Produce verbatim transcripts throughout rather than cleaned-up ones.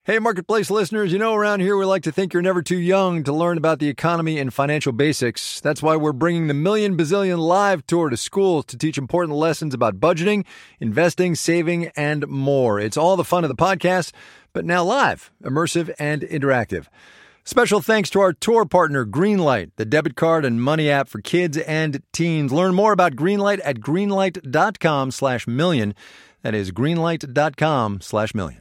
Hey, Marketplace listeners, you know around here we like to think you're never too young to learn about the economy and financial basics. That's why we're bringing the Million Bazillion Live Tour to schools to teach important lessons about budgeting, investing, saving, and more. It's all the fun of the podcast, but now live, immersive, and interactive. Special thanks to our tour partner, Greenlight, the debit card and money app for kids and teens. Learn more about Greenlight at greenlight.com slash million. That is greenlight.com slash million.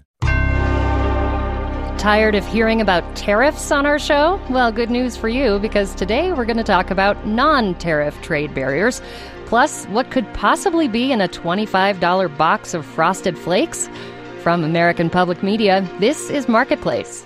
Tired of hearing about tariffs on our show? Well, good news for you, because today we're going to talk about non-tariff trade barriers, plus what could possibly be in a twenty-five dollars box of Frosted Flakes. From American Public Media, this is Marketplace.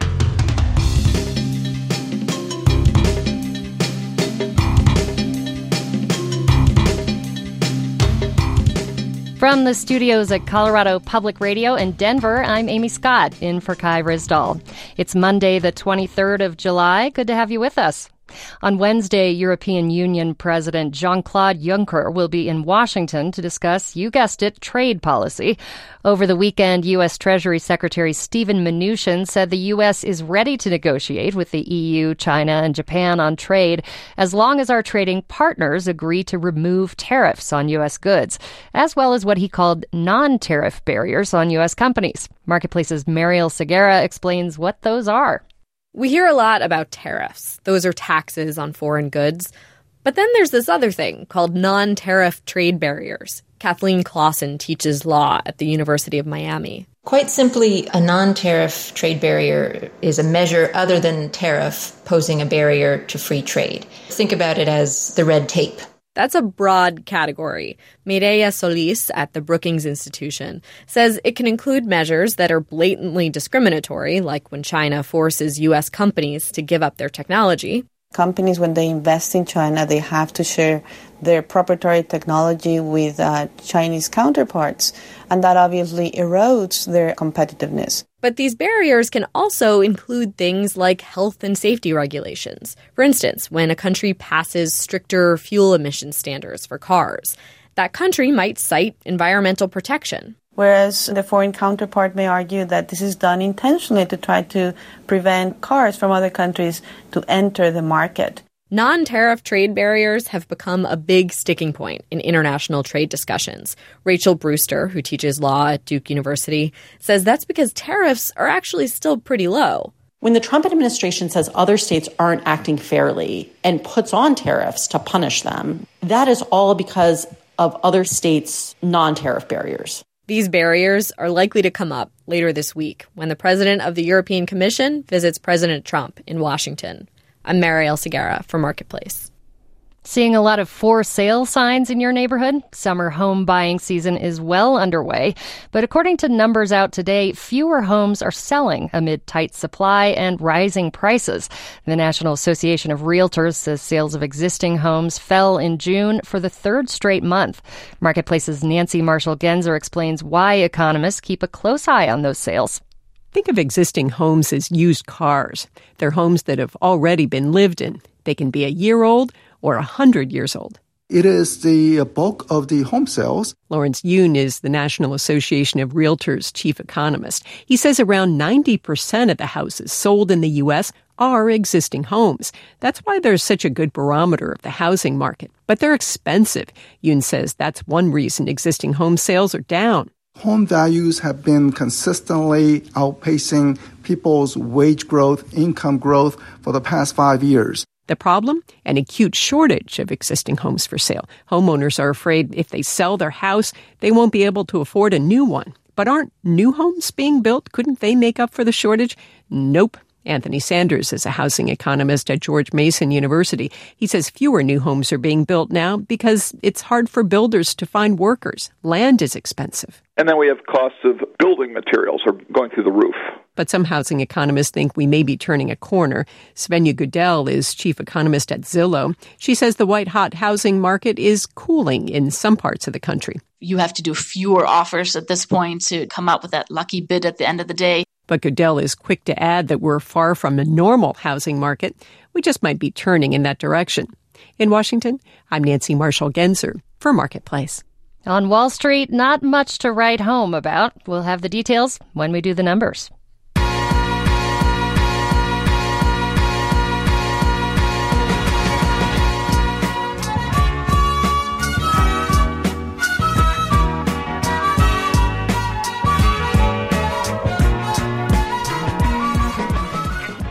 From the studios at Colorado Public Radio in Denver, I'm Amy Scott, in for Kai Rizdal. It's Monday, the twenty-third of July. Good to have you with us. On Wednesday, European Union President Jean-Claude Juncker will be in Washington to discuss, you guessed it, trade policy. Over the weekend, U S. Treasury Secretary Steven Mnuchin said the U S is ready to negotiate with the E U, China, and Japan on trade as long as our trading partners agree to remove tariffs on U S goods, as well as what he called non-tariff barriers on U S companies. Marketplace's Mariel Segura explains what those are. We hear a lot about tariffs. Those are taxes on foreign goods. But then there's this other thing called non-tariff trade barriers. Kathleen Clausen teaches law at the University of Miami. Quite simply, a non-tariff trade barrier is a measure other than tariff posing a barrier to free trade. Think about it as the red tape. That's a broad category. Mireya Solis at the Brookings Institution says it can include measures that are blatantly discriminatory, like when China forces U S companies to give up their technology. Companies, when they invest in China, they have to share their proprietary technology with uh, Chinese counterparts, and that obviously erodes their competitiveness. But these barriers can also include things like health and safety regulations. For instance, when a country passes stricter fuel emission standards for cars, that country might cite environmental protection. Whereas the foreign counterpart may argue that this is done intentionally to try to prevent cars from other countries to enter the market. Non-tariff trade barriers have become a big sticking point in international trade discussions. Rachel Brewster, who teaches law at Duke University, says that's because tariffs are actually still pretty low. When the Trump administration says other states aren't acting fairly and puts on tariffs to punish them, that is all because of other states' non-tariff barriers. These barriers are likely to come up later this week when the president of the European Commission visits President Trump in Washington. I'm Mariel Segura for Marketplace. Seeing a lot of for sale signs in your neighborhood? Summer home buying season is well underway. But according to numbers out today, fewer homes are selling amid tight supply and rising prices. The National Association of Realtors says sales of existing homes fell in June for the third straight month. Marketplace's Nancy Marshall-Genzer explains why economists keep a close eye on those sales. Think of existing homes as used cars. They're homes that have already been lived in. They can be a year old or a hundred years old. It is the bulk of the home sales. Lawrence Yoon is the National Association of Realtors chief economist. He says around ninety percent of the houses sold in the U S are existing homes. That's why there's such a good barometer of the housing market. But they're expensive. Yoon says that's one reason existing home sales are down. Home values have been consistently outpacing people's wage growth, income growth for the past five years. The problem? An acute shortage of existing homes for sale. Homeowners are afraid if they sell their house, they won't be able to afford a new one. But aren't new homes being built? Couldn't they make up for the shortage? Nope. Anthony Sanders is a housing economist at George Mason University. He says fewer new homes are being built now because it's hard for builders to find workers. Land is expensive. And then we have costs of building materials are going through the roof. But some housing economists think we may be turning a corner. Svenja Goodell is chief economist at Zillow. She says the white-hot housing market is cooling in some parts of the country. You have to do fewer offers at this point to come up with that lucky bid at the end of the day. But Goodell is quick to add that we're far from a normal housing market. We just might be turning in that direction. In Washington, I'm Nancy Marshall-Genzer for Marketplace. On Wall Street, not much to write home about. We'll have the details when we do the numbers.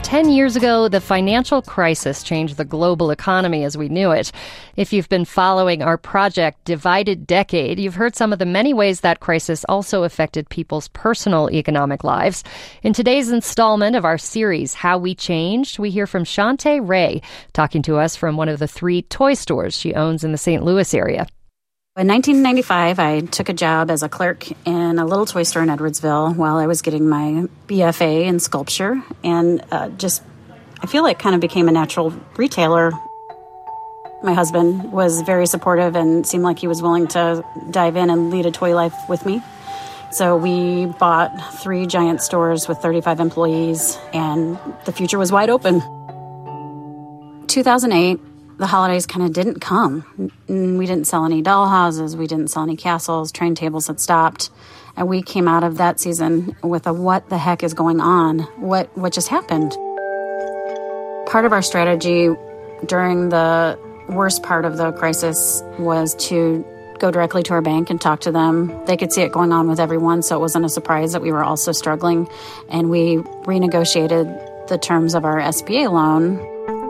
Ten years ago, the financial crisis changed the global economy as we knew it. If you've been following our project Divided Decade, you've heard some of the many ways that crisis also affected people's personal economic lives. In today's installment of our series, How We Changed, we hear from Shantae Ray, talking to us from one of the three toy stores she owns in the Saint Louis area. In nineteen ninety-five, I took a job as a clerk in a little toy store in Edwardsville while I was getting my B F A in sculpture, and uh, just, I feel like kind of became a natural retailer. My husband was very supportive and seemed like he was willing to dive in and lead a toy life with me. So we bought three giant stores with thirty-five employees, and the future was wide open. two thousand eight, the holidays kind of didn't come. We didn't sell any dollhouses. We didn't sell any castles. Train tables had stopped. And we came out of that season with a what the heck is going on? What what just happened? Part of our strategy during the worst part of the crisis was to go directly to our bank and talk to them. They could see it going on with everyone, so it wasn't a surprise that we were also struggling. And we renegotiated the terms of our S B A loan.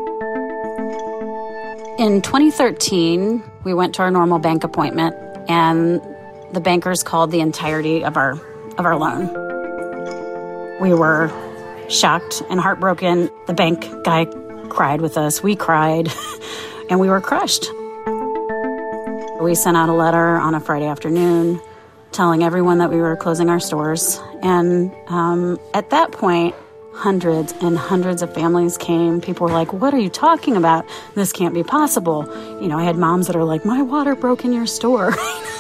In twenty thirteen, we went to our normal bank appointment, and the bankers called the entirety of our of our loan. We were shocked and heartbroken. The bank guy cried with us. We cried, and we were crushed. We sent out a letter on a Friday afternoon telling everyone that we were closing our stores. And um, at that point, hundreds and hundreds of families came. People were like, what are you talking about? This can't be possible. You know, I had moms that are like, my water broke in your store.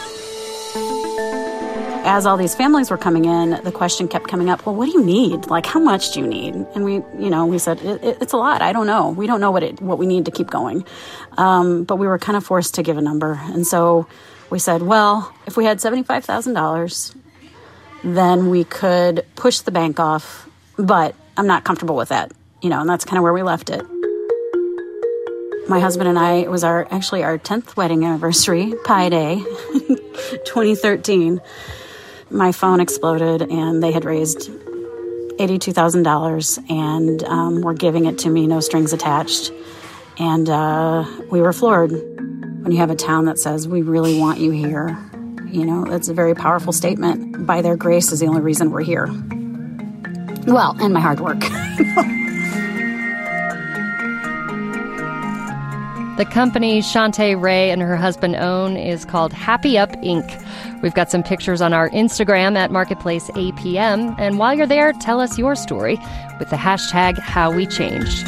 As all these families were coming in, the question kept coming up, well, what do you need? Like, how much do you need? And we, you know, we said, it, it, it's a lot. I don't know. We don't know what it, what we need to keep going. Um, but we were kind of forced to give a number. And so we said, well, if we had seventy-five thousand dollars, then we could push the bank off. But I'm not comfortable with that, you know, and that's kind of where we left it. My husband and I, it was our actually our tenth wedding anniversary, Pi Day, twenty thirteen. My phone exploded, and they had raised eighty-two thousand dollars, and um, were giving it to me, no strings attached. And uh, we were floored. When you have a town that says, we really want you here, you know, that's a very powerful statement. By their grace is the only reason we're here. Well, and my hard work. The company Shantae Ray and her husband own is called Happy Up Incorporated. We've got some pictures on our Instagram at Marketplace A P M. And while you're there, tell us your story with the hashtag How We Changed.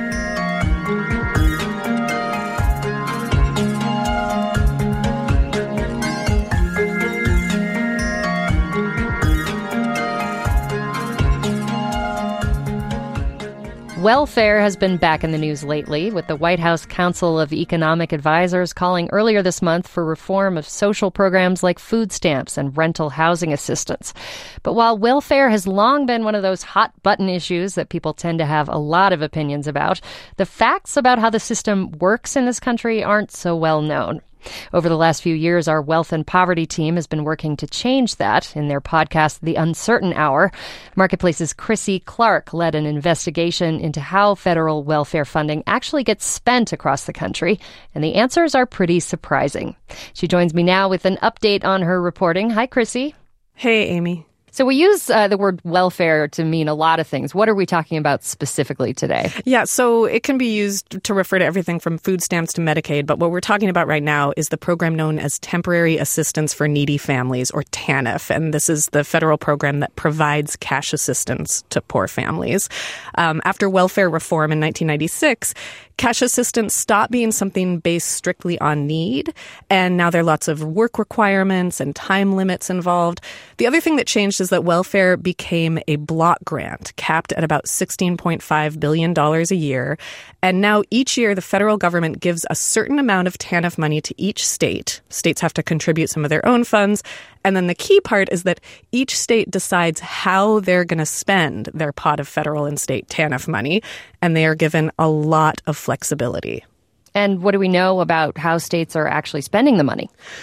Welfare has been back in the news lately, with the White House Council of Economic Advisors calling earlier this month for reform of social programs like food stamps and rental housing assistance. But while welfare has long been one of those hot-button issues that people tend to have a lot of opinions about, the facts about how the system works in this country aren't so well known. Over the last few years, our Wealth and Poverty team has been working to change that. In their podcast, The Uncertain Hour, Marketplace's Chrissy Clark led an investigation into how federal welfare funding actually gets spent across the country, and the answers are pretty surprising. She joins me now with an update on her reporting. Hi, Chrissy. Hey, Amy. So we use uh, the word welfare to mean a lot of things. What are we talking about specifically today? Yeah, so it can be used to refer to everything from food stamps to Medicaid, but what we're talking about right now is the program known as Temporary Assistance for Needy Families, or TANF, and this is the federal program that provides cash assistance to poor families. Um, after welfare reform in nineteen ninety-six, cash assistance stopped being something based strictly on need, and now there are lots of work requirements and time limits involved. The other thing that changed is that welfare became a block grant, capped at about sixteen point five billion dollars a year. And now each year, the federal government gives a certain amount of TANF money to each state. States have to contribute some of their own funds. And then the key part is that each state decides how they're going to spend their pot of federal and state TANF money, and they are given a lot of flexibility. And what do we know about how states are actually spending the money?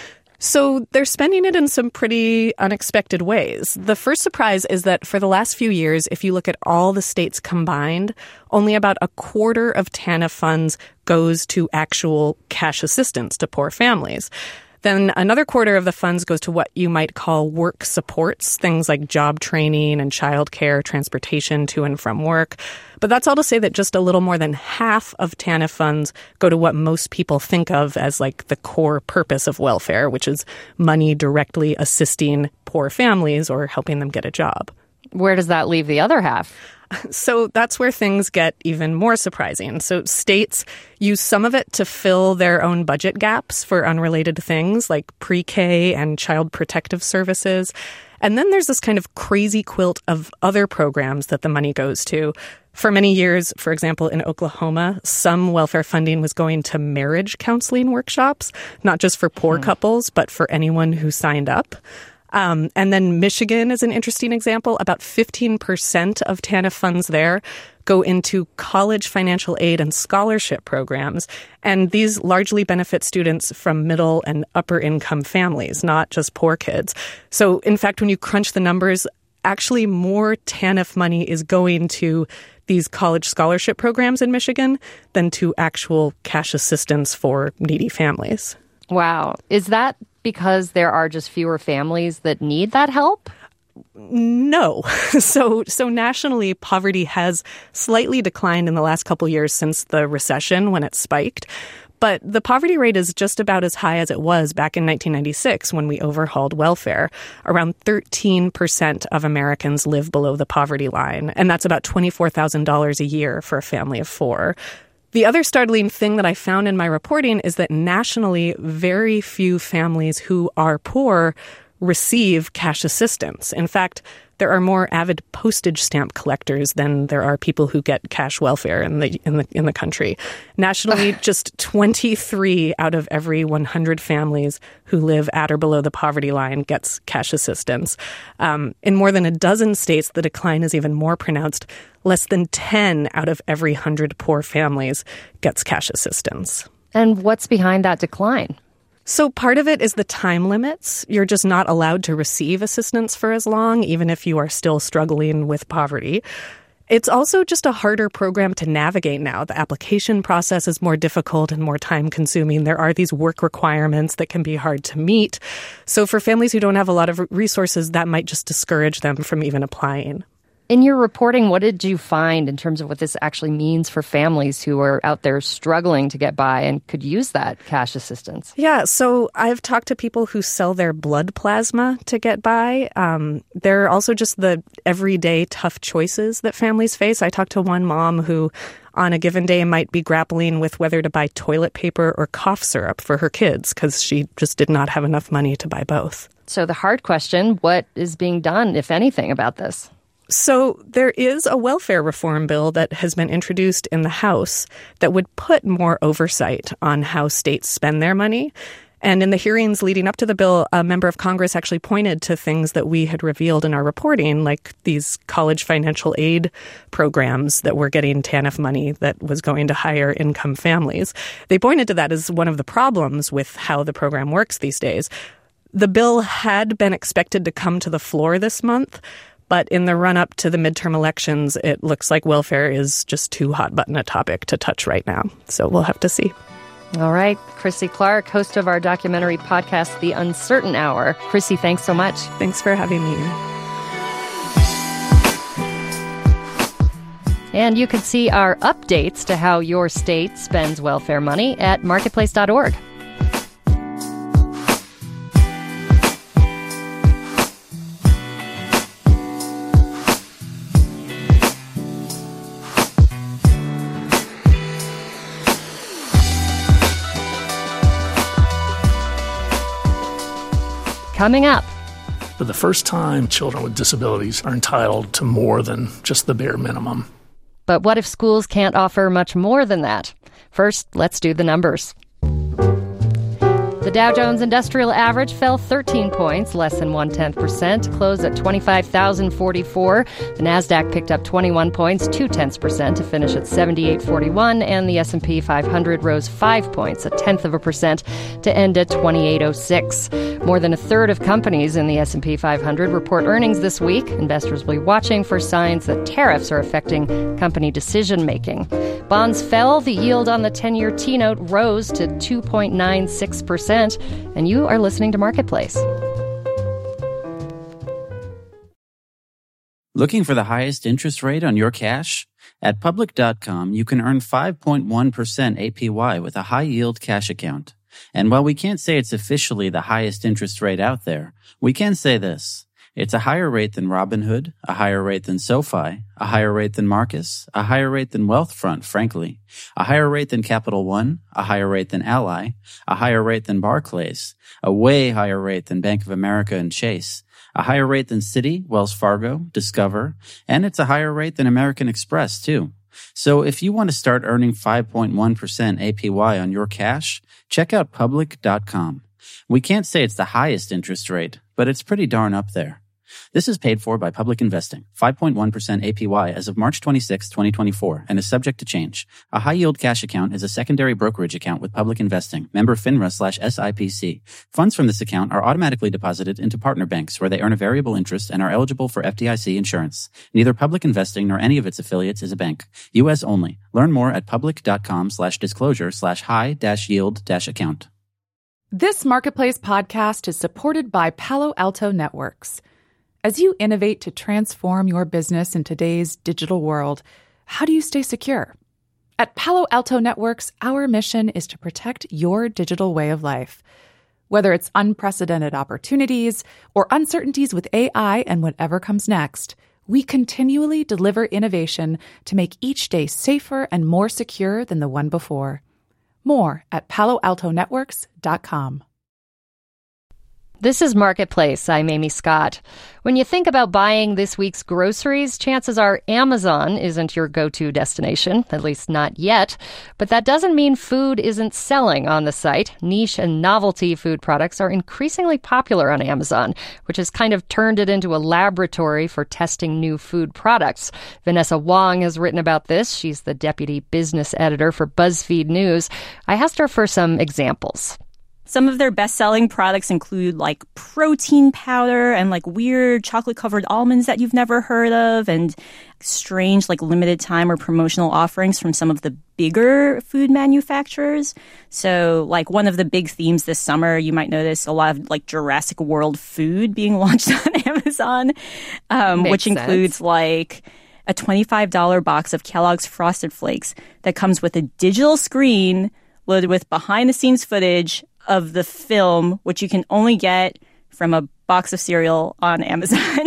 So they're spending it in some pretty unexpected ways. The first surprise is that for the last few years, if you look at all the states combined, only about a quarter of TANF funds goes to actual cash assistance to poor families. Then another quarter of the funds goes to what you might call work supports, things like job training and childcare, transportation to and from work. But that's all to say that just a little more than half of TANF funds go to what most people think of as like the core purpose of welfare, which is money directly assisting poor families or helping them get a job. Where does that leave the other half? So that's where things get even more surprising. So states use some of it to fill their own budget gaps for unrelated things like pre-K and child protective services. And then there's this kind of crazy quilt of other programs that the money goes to. For many years, for example, in Oklahoma, some welfare funding was going to marriage counseling workshops, not just for poor hmm. couples, but for anyone who signed up. Um, and then Michigan is an interesting example. About fifteen percent of TANF funds there go into college financial aid and scholarship programs. And these largely benefit students from middle and upper income families, not just poor kids. So, in fact, when you crunch the numbers, actually more TANF money is going to these college scholarship programs in Michigan than to actual cash assistance for needy families. Wow. Is that because there are just fewer families that need that help? No. So so nationally, poverty has slightly declined in the last couple years since the recession when it spiked. But the poverty rate is just about as high as it was back in nineteen ninety-six when we overhauled welfare. Around thirteen percent of Americans live below the poverty line, and that's about twenty-four thousand dollars a year for a family of four. The other startling thing that I found in my reporting is that nationally, very few families who are poor receive cash assistance. In fact, there are more avid postage stamp collectors than there are people who get cash welfare in the in the in the country. Nationally, just twenty-three out of every one hundred families who live at or below the poverty line gets cash assistance. Um, in more than a dozen states, the decline is even more pronounced. Less than ten out of every one hundred poor families gets cash assistance. And what's behind that decline? So part of it is the time limits. You're just not allowed to receive assistance for as long, even if you are still struggling with poverty. It's also just a harder program to navigate now. The application process is more difficult and more time-consuming. There are these work requirements that can be hard to meet. So for families who don't have a lot of resources, that might just discourage them from even applying. In your reporting, what did you find in terms of what this actually means for families who are out there struggling to get by and could use that cash assistance? Yeah, so I've talked to people who sell their blood plasma to get by. Um, there are also just the everyday tough choices that families face. I talked to one mom who on a given day might be grappling with whether to buy toilet paper or cough syrup for her kids because she just did not have enough money to buy both. So the hard question, what is being done, if anything, about this? So there is a welfare reform bill that has been introduced in the House that would put more oversight on how states spend their money. And in the hearings leading up to the bill, a member of Congress actually pointed to things that we had revealed in our reporting, like these college financial aid programs that were getting TANF money that was going to higher income families. They pointed to that as one of the problems with how the program works these days. The bill had been expected to come to the floor this month, but in the run-up to the midterm elections, it looks like welfare is just too hot-button a topic to touch right now. So we'll have to see. All right. Krissy Clark, host of our documentary podcast, The Uncertain Hour. Krissy, thanks so much. Thanks for having me. And you can see our updates to how your state spends welfare money at marketplace dot org. Coming up. For the first time, children with disabilities are entitled to more than just the bare minimum. But what if schools can't offer much more than that? First, let's do the numbers. The Dow Jones Industrial Average fell thirteen points, less than one-tenth percent, closed at twenty-five thousand forty-four. The Nasdaq picked up twenty-one points, two-tenths percent, to finish at seventy-eight forty-one, and the S and P five hundred rose five points, a tenth of a percent, to end at twenty-eight oh six. More than a third of companies in the S and P five hundred report earnings this week. Investors will be watching for signs that tariffs are affecting company decision-making. Bonds fell. The yield on the ten-year T-note rose to two point nine six percent. And you are listening to Marketplace. Looking for the highest interest rate on your cash? At Public dot com, you can earn five point one percent A P Y with a high-yield cash account. And while we can't say it's officially the highest interest rate out there, we can say this. It's a higher rate than Robinhood, a higher rate than SoFi, a higher rate than Marcus, a higher rate than Wealthfront, frankly, a higher rate than Capital One, a higher rate than Ally, a higher rate than Barclays, a way higher rate than Bank of America and Chase, a higher rate than Citi, Wells Fargo, Discover, and it's a higher rate than American Express, too. So if you want to start earning five point one percent A P Y on your cash, check out Public dot com. We can't say it's the highest interest rate, but it's pretty darn up there. This is paid for by Public Investing, five point one percent A P Y as of March twenty-sixth, twenty twenty-four, and is subject to change. A high-yield cash account is a secondary brokerage account with Public Investing, member FINRA slash S I P C. Funds from this account are automatically deposited into partner banks where they earn a variable interest and are eligible for F D I C insurance. Neither Public Investing nor any of its affiliates is a bank. U S only. Learn more at public.com slash disclosure slash high dash yield dash account. This Marketplace podcast is supported by Palo Alto Networks. As you innovate to transform your business in today's digital world, how do you stay secure? At Palo Alto Networks, our mission is to protect your digital way of life. Whether it's unprecedented opportunities or uncertainties with A I and whatever comes next, we continually deliver innovation to make each day safer and more secure than the one before. More at palo alto networks dot com. This is Marketplace. I'm Amy Scott. When you think about buying this week's groceries, chances are Amazon isn't your go-to destination, at least not yet. But that doesn't mean food isn't selling on the site. Niche and novelty food products are increasingly popular on Amazon, which has kind of turned it into a laboratory for testing new food products. Vanessa Wong has written about this. She's the deputy business editor for BuzzFeed News. I asked her for some examples. Some of their best-selling products include like protein powder and like weird chocolate-covered almonds that you've never heard of, and strange like limited time or promotional offerings from some of the bigger food manufacturers. So like one of the big themes this summer, you might notice a lot of like Jurassic World food being launched on Amazon, um, which sense. includes like a twenty-five dollars box of Kellogg's Frosted Flakes that comes with a digital screen loaded with behind-the-scenes footage of the film, which you can only get from a box of cereal on Amazon.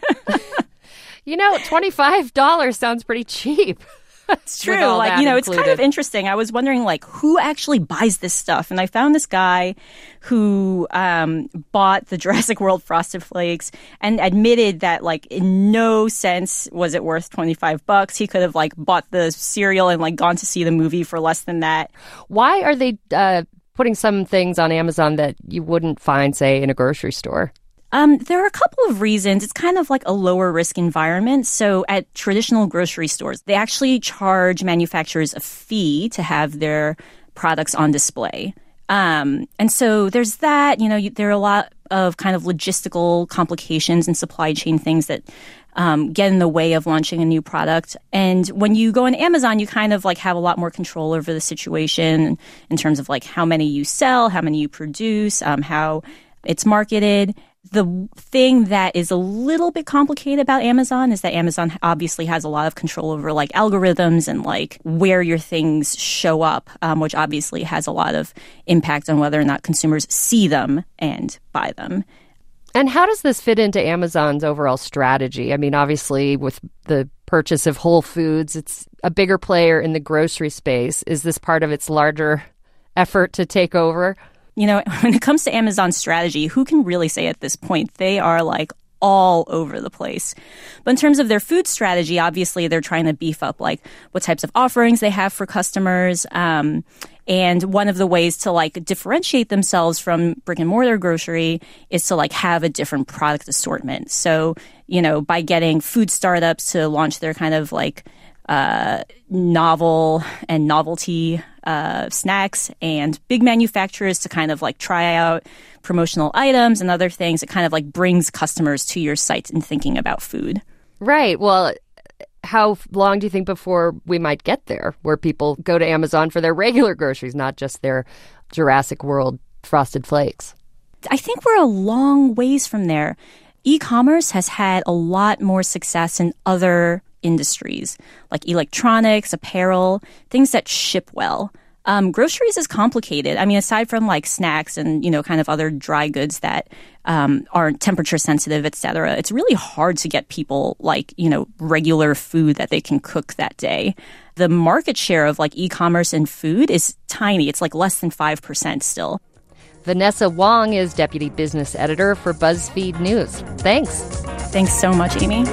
You know, twenty-five dollars sounds pretty cheap. It's true. Like, you know, included. It's kind of interesting. I was wondering, like, who actually buys this stuff? And I found this guy who um, bought the Jurassic World Frosted Flakes and admitted that, like, in no sense was it worth twenty-five bucks. He could have, like, bought the cereal and, like, gone to see the movie for less than that. Why are they uh, putting some things on Amazon that you wouldn't find, say, in a grocery store? Um, there are a couple of reasons. It's kind of like a lower risk environment. So at traditional grocery stores, they actually charge manufacturers a fee to have their products on display. Um, and so there's that, you know, you, there are a lot of kind of logistical complications and supply chain things that um, get in the way of launching a new product. And when you go on Amazon, you kind of like have a lot more control over the situation in terms of like how many you sell, how many you produce, um, how it's marketed. The thing that is a little bit complicated about Amazon is that Amazon obviously has a lot of control over like algorithms and like where your things show up, um, which obviously has a lot of impact on whether or not consumers see them and buy them. And how does this fit into Amazon's overall strategy? I mean, obviously, with the purchase of Whole Foods, it's a bigger player in the grocery space. Is this part of its larger effort to take over? You know, when it comes to Amazon's strategy, who can really say at this point? They are like all over the place. But in terms of their food strategy, obviously they're trying to beef up like what types of offerings they have for customers. Um, And one of the ways to like differentiate themselves from brick and mortar grocery is to like have a different product assortment. So, you know, by getting food startups to launch their kind of like uh, novel and novelty uh, snacks, and big manufacturers to kind of like try out promotional items and other things, it kind of like brings customers to your sites and thinking about food. Right. Well, how long do you think before we might get there, where people go to Amazon for their regular groceries, not just their Jurassic World Frosted Flakes? I think we're a long ways from there. E-commerce has had a lot more success in other industries, like electronics, apparel, things that ship well. Um, groceries is complicated. I mean, aside from like snacks and, you know, kind of other dry goods that um, aren't temperature sensitive, et cetera, it's really hard to get people like, you know, regular food that they can cook that day. The market share of like e-commerce and food is tiny. It's like less than five percent still. Vanessa Wong is Deputy Business Editor for BuzzFeed News. Thanks. Thanks so much, Amy.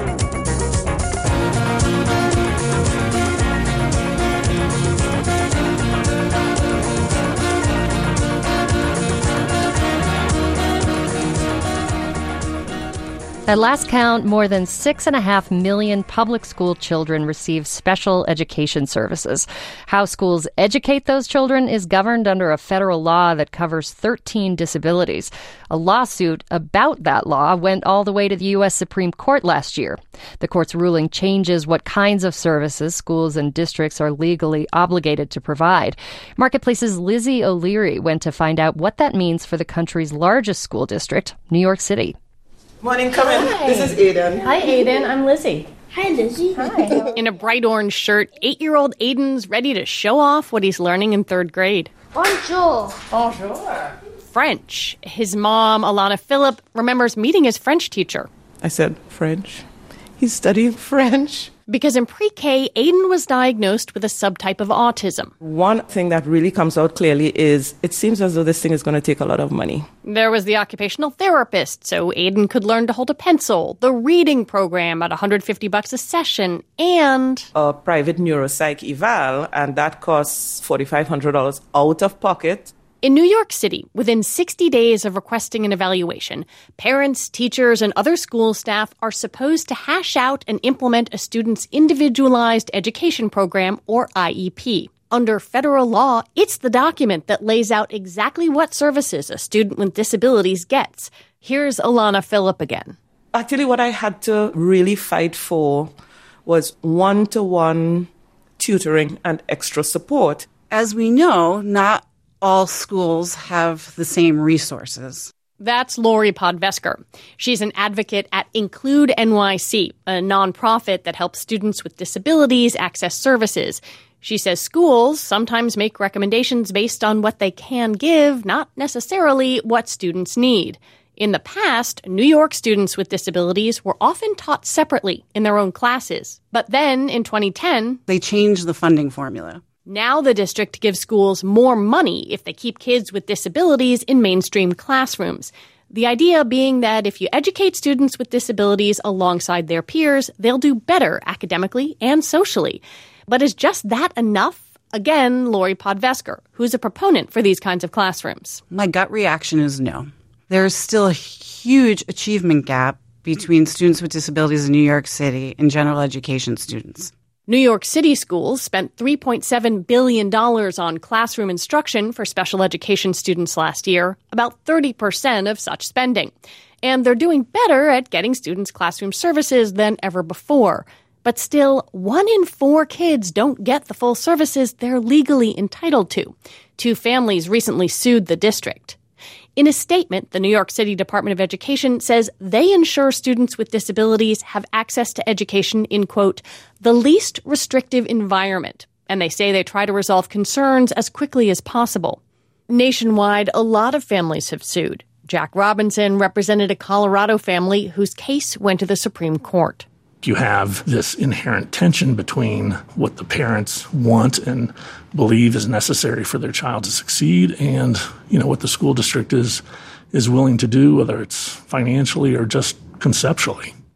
At last count, more than six and a half million public school children receive special education services. How schools educate those children is governed under a federal law that covers thirteen disabilities. A lawsuit about that law went all the way to the U S Supreme Court last year. The court's ruling changes what kinds of services schools and districts are legally obligated to provide. Marketplace's Lizzie O'Leary went to find out what that means for the country's largest school district, New York City. Morning, come in. Hi. This is Aiden. Hi, Aiden. I'm Lizzie. Hi, Lizzie. Hi. In a bright orange shirt, eight-year-old Aiden's ready to show off what he's learning in third grade. Bonjour. Bonjour. French. His mom, Alana Phillip, remembers meeting his French teacher. I said, French? He's studying French? Because in pre-K, Aiden was diagnosed with a subtype of autism. One thing that really comes out clearly is it seems as though this thing is going to take a lot of money. There was the occupational therapist, so Aiden could learn to hold a pencil, the reading program at one hundred fifty bucks a session, and a private neuropsych eval, and that costs four thousand five hundred dollars out of pocket. In New York City, within sixty days of requesting an evaluation, parents, teachers, and other school staff are supposed to hash out and implement a student's individualized education program, or I E P. Under federal law, it's the document that lays out exactly what services a student with disabilities gets. Here's Alana Phillip again. Actually, what I had to really fight for was one-to-one tutoring and extra support. As we know, not all schools have the same resources. That's Lori Podvesker. She's an advocate at Include N Y C, a nonprofit that helps students with disabilities access services. She says schools sometimes make recommendations based on what they can give, not necessarily what students need. In the past, New York students with disabilities were often taught separately in their own classes. But then, in twenty ten, they changed the funding formula. Now the district gives schools more money if they keep kids with disabilities in mainstream classrooms. The idea being that if you educate students with disabilities alongside their peers, they'll do better academically and socially. But is just that enough? Again, Lori Podvesker, who's a proponent for these kinds of classrooms. My gut reaction is no. There's still a huge achievement gap between students with disabilities in New York City and general education students. New York City schools spent three point seven billion dollars on classroom instruction for special education students last year, about thirty percent of such spending. And they're doing better at getting students classroom services than ever before. But still, one in four kids don't get the full services they're legally entitled to. Two families recently sued the district. In a statement, the New York City Department of Education says they ensure students with disabilities have access to education in, quote, the least restrictive environment. And they say they try to resolve concerns as quickly as possible. Nationwide, a lot of families have sued. Jack Robinson represented a Colorado family whose case went to the Supreme Court. You have this inherent tension between what the parents want and believe is necessary for their child to succeed and, you know, what the school district is is willing to do, whether it's financially or just conceptually.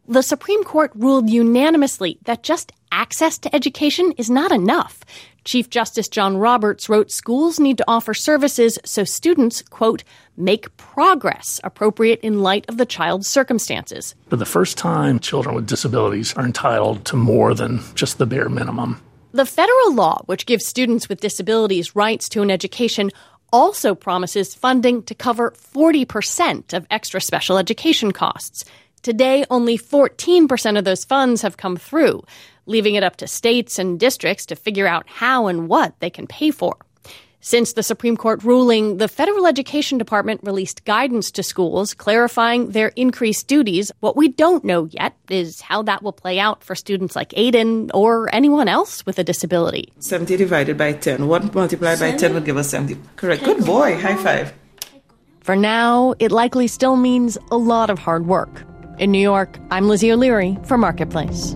The Supreme Court ruled unanimously that just access to education is not enough. Chief Justice John Roberts wrote schools need to offer services so students, quote, make progress appropriate in light of the child's circumstances. For the first time, children with disabilities are entitled to more than just the bare minimum. The federal law, which gives students with disabilities rights to an education, also promises funding to cover forty percent of extra special education costs. Today, only fourteen percent of those funds have come through, leaving it up to states and districts to figure out how and what they can pay for. Since the Supreme Court ruling, the Federal Education Department released guidance to schools clarifying their increased duties. What we don't know yet is how that will play out for students like Aiden or anyone else with a disability. seventy divided by ten. one multiplied by ten will give us seventy. Correct. Good boy. High five. For now, it likely still means a lot of hard work. In New York, I'm Lizzie O'Leary for Marketplace.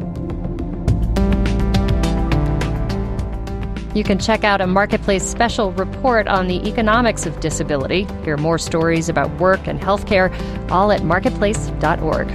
You can check out a Marketplace special report on the economics of disability. Hear more stories about work and healthcare, all at marketplace dot org.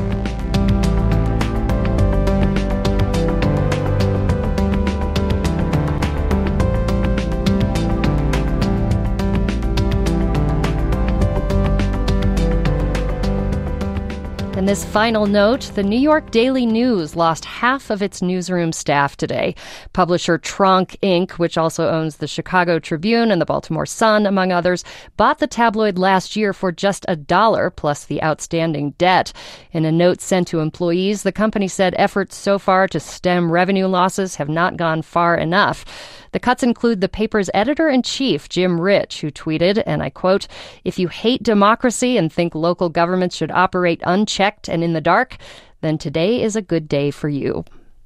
And this final note, the New York Daily News lost half of its newsroom staff today. Publisher Tronc Incorporated, which also owns the Chicago Tribune and the Baltimore Sun, among others, bought the tabloid last year for just a dollar plus the outstanding debt. In a note sent to employees, the company said efforts so far to stem revenue losses have not gone far enough. The cuts include the paper's editor-in-chief, Jim Rich, who tweeted, and I quote, "If you hate democracy and think local governments should operate unchecked and in the dark, then today is a good day for you."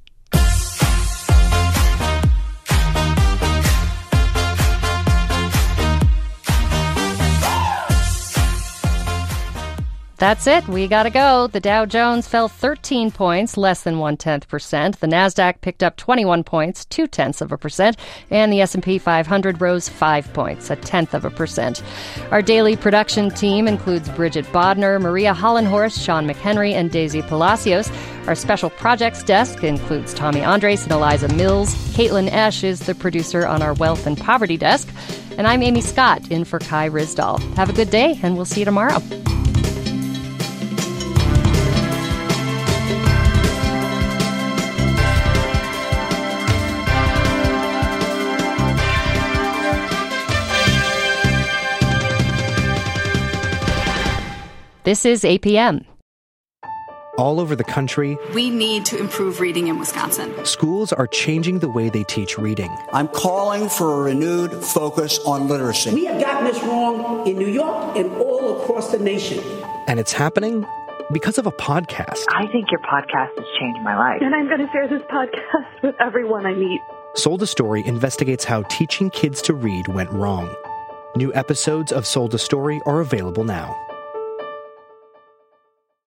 That's it. We gotta go. The Dow Jones fell thirteen points, less than one-tenth percent. The Nasdaq picked up twenty-one points, two-tenths of a percent. And the S and P five hundred rose five points, a tenth of a percent. Our daily production team includes Bridget Bodner, Maria Hollenhorst, Sean McHenry, and Daisy Palacios. Our special projects desk includes Tommy Andres and Eliza Mills. Caitlin Esch is the producer on our wealth and poverty desk. And I'm Amy Scott, in for Kai Rizdal. Have a good day, and we'll see you tomorrow. This is A P M. All over the country, we need to improve reading in Wisconsin. Schools are changing the way they teach reading. I'm calling for a renewed focus on literacy. We have gotten this wrong in New York and all across the nation. And it's happening because of a podcast. I think your podcast has changed my life. And I'm going to share this podcast with everyone I meet. Sold a Story investigates how teaching kids to read went wrong. New episodes of Sold a Story are available now.